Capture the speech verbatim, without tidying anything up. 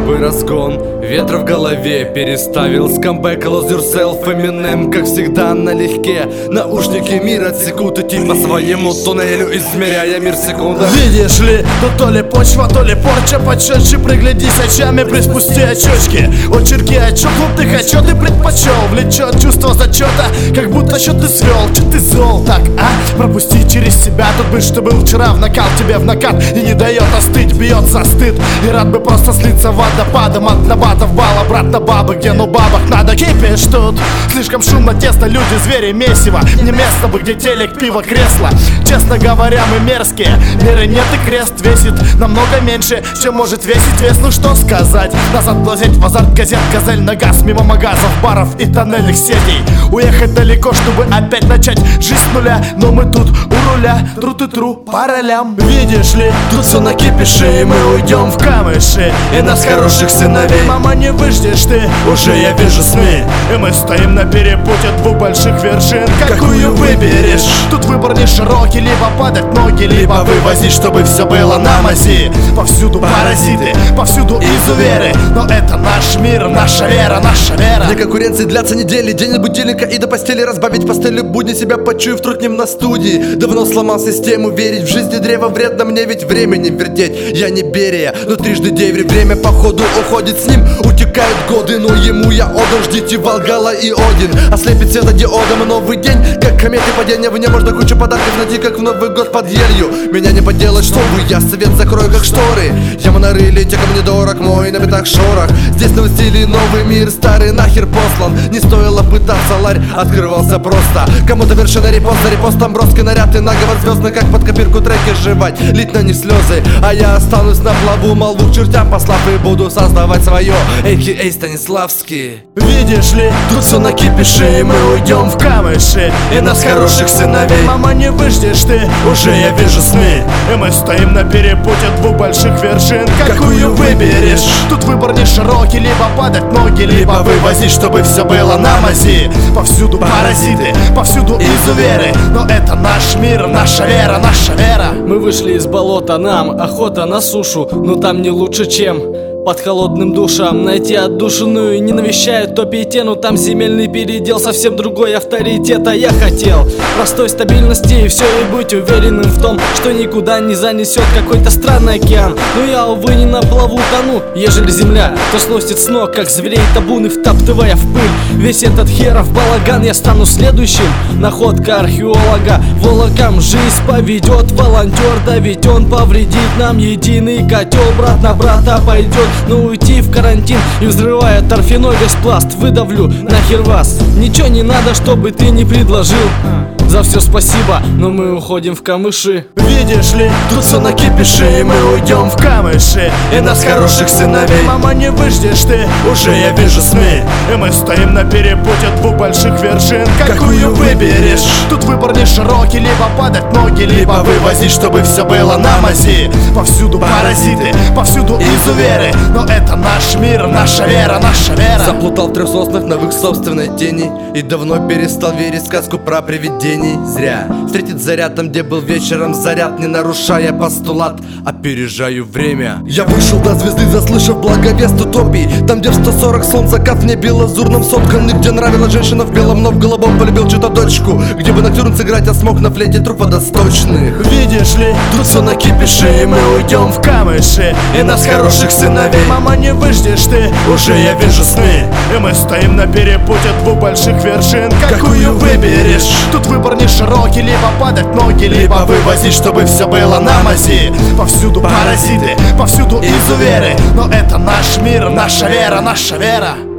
слабый разгон, ветра в голове переставил. Скамбэк, lose yourself, Eminem, как всегда налегке. Наушники мир отсекут, идти по своему туннелю, измеряя мир секунда. Видишь ли, тут то ли почва, то ли порча. Почетче приглядись очами, приспусти очечки. Очерки отчет глупых, а чё ты предпочел? Влечет чувство зачета, как будто счет ты свел. Чё ты зол так, а? Пропусти через себя тот быть, что был вчера в накал тебе в накат и не дает остыть, бьется стыд. И рад бы просто слиться водопадом от набатов бал обратно бабы, где ну бабах надо. Кипишь тут, слишком шумно, тесно, люди, звери, месиво. Не место бы, где телек, пиво, кресло. Честно говоря, мы мерзкие, меры нет и крест весит намного меньше, чем может весить вес. Ну что сказать, назад глазеть в азарт газет, газель на газ, мимо магазов, баров и тоннельных сетей. Уехать далеко, чтобы опять начать жизнь с нуля, но мы тут у руля, трут и тру по ролям. Видишь ли, тут все на кипише, и мы уйдем в камыши, и нас хороших сыновей, мама, не выждешь ты, уже я вижу сны. И мы стоим на перепутье двух больших вершин, какую выберешь? Тут выбор не широкий, либо падать ноги, либо вывозить, чтобы все было на мази. Повсюду паразиты, повсюду изуверы, но это наш мир, наша вера, наша вера. Для конкуренции длятся недели, день от будильника и до постели. Разбавить пастелью будни, себя почуяв труднем на студии. Давно сломал систему, верить в жизни древо вредно мне, ведь времени вертеть я не Берия, но трижды деверь. Время походу уходит с ним, утекают годы, но ему я отдал. Ждите Волгала и Один, ослепит светодиодом новый день, как кометы падения в небо. Можно кучу подарков найти, как в Новый год под елью. Меня не поделать, что вы, я свет закрою, как шторы. Яму нарыли, те, кому недорог мой на битах шорох. Здесь новый стиль и новый мир, старый нахер послан. Не стоило пытаться, ларь открывался просто. Кому-то вершина репост, за репостом броский наряд и наговор звездный, как под копирку треки жевать, лить на них слезы. А я останусь на плаву, молву к чертям послав, и буду создавать свое, а ка а Станиславский. Видишь ли, тут все на кипише, и мы уйдем в камыши, и нас хороших сыновей, мама, не выждешь ты, уже я вижу сны. И мы стоим на перепутье двух больших вершин, какую выберешь? Тут выбор не широкий, либо падать ноги, либо вывозить, чтобы все было на мази. Повсюду паразиты, повсюду изуверы, но это наш мир, наша вера, наша вера. Мы вышли из болота, нам охота на сушу, но там не лучше, чем под холодным душем найти отдушину. Не навещает топите, но там земельный передел, совсем другой авторитет. А я хотел простой стабильности и все, и быть уверенным в том, что никуда не занесет какой-то странный океан. Но я, увы, не на плаву тону, ежели земля то сносит с ног, как зверей табуны, втаптывая в пыль весь этот херов балаган. Я стану следующим, находка археолога. Волокам жизнь поведет волонтер, да ведь он повредит нам единый котел. Брат на брата пойдет, но уйти в карантин и взрывая торфяной весь пласт, выдавлю нахер вас. Ничего не надо, чтобы ты не предложил. За все спасибо, но мы уходим в камыши. Видишь ли, тут все на кипише, и мы уйдем в камыши, и нас хороших сыновей, мама, не выждешь ты, уже я вижу сны. И мы стоим на перепутье двух больших вершин, какую выберешь? Тут выбор не широкий, либо падать ноги, либо вывозить, чтобы все было на мази. Повсюду паразиты, повсюду изуверы, но это наш мир, наша вера, наша вера. Заплутал в трех соснах на их собственной тени и давно перестал верить в сказку про привидений. Зря встретить заряд там, где был вечером заряд, не нарушая постулат, опережаю время. Я вышел до звезды, заслышав благовест утопий, там, где в сто сорок сон закат в небе лазурном сотканный, где нравилась женщина в белом, но в голубом полюбил чью-то дочку, где бы ноктюрн сыграть, а смог на флейте труп водосточных. Видишь ли, тут все на кипише, и мы уйдем в камыши, и нас хороших сыновей, мама, не выждешь ты, уже я вижу сны. И мы стоим на перепутье двух больших вершин, какую выберешь? Тут выбор не широкий, либо падать ноги, либо вывозить, чтобы все было на мази. Повсюду паразиты, повсюду изуверы, но это наш мир, наша вера, наша вера.